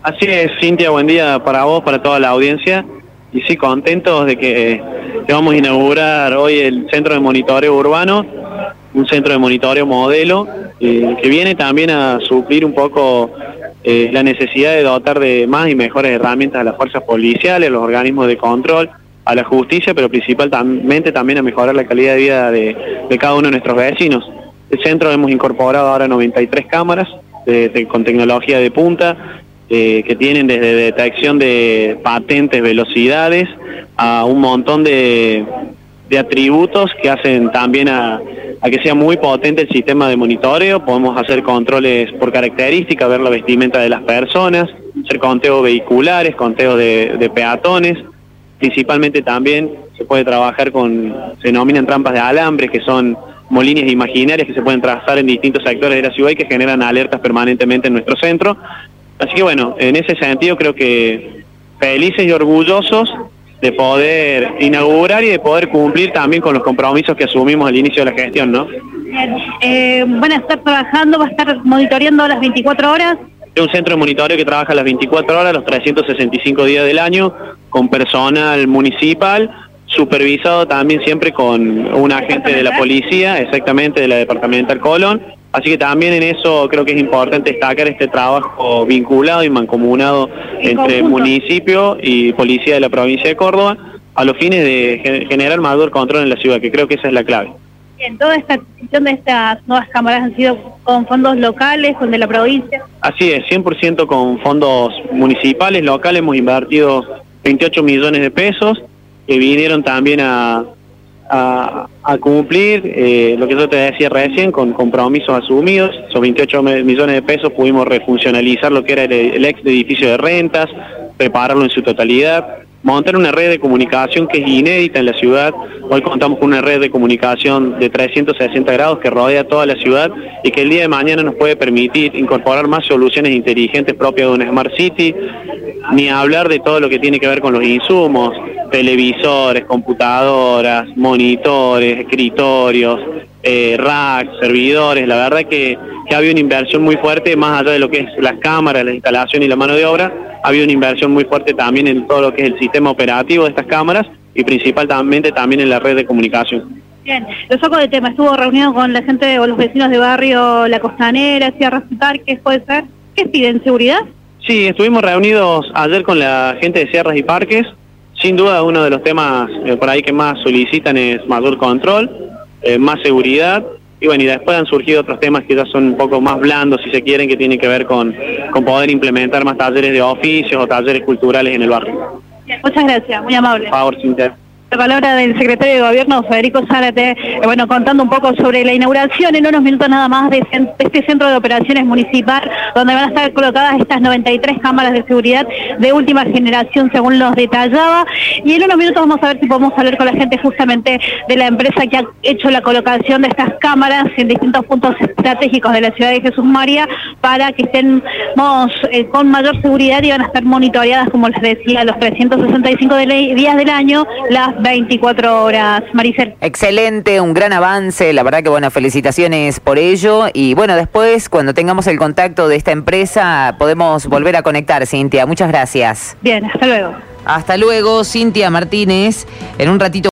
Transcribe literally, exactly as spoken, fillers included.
Así es, Cintia, buen día para vos, para toda la audiencia. Y sí, contentos de que, que vamos a inaugurar hoy el Centro de Monitoreo Urbano, un centro de monitoreo modelo, eh, que viene también a suplir un poco eh, la necesidad de dotar de más y mejores herramientas a las fuerzas policiales, a los organismos de control, a la justicia, pero principalmente también a mejorar la calidad de vida de, de cada uno de nuestros vecinos. El centro hemos incorporado ahora noventa y tres cámaras de, de, con tecnología de punta, Eh, que tienen desde detección de patentes, velocidades, a un montón de, de atributos que hacen también a, a que sea muy potente el sistema de monitoreo. Podemos hacer controles por característica, ver la vestimenta de las personas, hacer conteos vehiculares, conteos de, de peatones. Principalmente también se puede trabajar con, se denominan trampas de alambre, que son molinias imaginarias que se pueden trazar en distintos sectores de la ciudad y que generan alertas permanentemente en nuestro centro. Así que bueno, en ese sentido creo que felices y orgullosos de poder inaugurar y de poder cumplir también con los compromisos que asumimos al inicio de la gestión, ¿no? Bien. Eh, ¿Van a estar trabajando, va a estar monitoreando las veinticuatro horas? Es un centro de monitoreo que trabaja las veinticuatro horas, los trescientos sesenta y cinco días del año, con personal municipal, supervisado también siempre con un agente de la policía, exactamente, de la departamental Colón. Así que también en eso creo que es importante destacar este trabajo vinculado y mancomunado entre municipio y policía de la provincia de Córdoba, a los fines de generar mayor control en la ciudad, que creo que esa es la clave. Bien, toda esta adquisición de estas nuevas cámaras han sido con fondos locales, con de la provincia. Así es, cien por ciento con fondos municipales, locales. Hemos invertido veintiocho millones de pesos, que vinieron también a... A, a cumplir eh, lo que yo te decía recién, con compromisos asumidos. Esos veintiocho millones de pesos pudimos refuncionalizar lo que era el, el ex edificio de rentas, prepararlo en su totalidad, montar una red de comunicación que es inédita en la ciudad. Hoy contamos con una red de comunicación de trescientos sesenta grados que rodea toda la ciudad y que el día de mañana nos puede permitir incorporar más soluciones inteligentes propias de una Smart City, ni hablar de todo lo que tiene que ver con los insumos, televisores, computadoras, monitores, escritorios, eh, racks, servidores. La verdad que, que había una inversión muy fuerte, más allá de lo que es las cámaras, la instalación y la mano de obra, había una inversión muy fuerte también en todo lo que es el sistema operativo de estas cámaras y principalmente también en la red de comunicación. Bien, lo saco de tema, estuvo reunido con la gente o los vecinos de barrio La Costanera, Sierras y Parques, ¿puede ser? ¿Qué piden? ¿Seguridad? Sí, estuvimos reunidos ayer con la gente de Sierras y Parques. Sin duda uno de los temas eh, por ahí que más solicitan es mayor control, eh, más seguridad, y bueno, y después han surgido otros temas que ya son un poco más blandos, si se quieren, que tienen que ver con, con poder implementar más talleres de oficios o talleres culturales en el barrio. Muchas gracias, muy amable. Por favor, Cintia. La palabra del secretario de Gobierno, Federico Zárate, eh, bueno, contando un poco sobre la inauguración en unos minutos nada más de, de este centro de operaciones municipal, donde van a estar colocadas estas noventa y tres cámaras de seguridad de última generación, según los detallaba. Y en unos minutos vamos a ver si podemos hablar con la gente justamente de la empresa que ha hecho la colocación de estas cámaras en distintos puntos estratégicos de la ciudad de Jesús María, para que estemos eh, con mayor seguridad y van a estar monitoreadas, como les decía, los trescientos sesenta y cinco de días del año, las veinticuatro horas. Maricel. Excelente, un gran avance, la verdad que bueno, felicitaciones por ello, y bueno, después cuando tengamos el contacto de esta empresa podemos volver a conectar, Cintia. Muchas gracias. Bien, hasta luego. Hasta luego, Cintia Martínez. En un ratito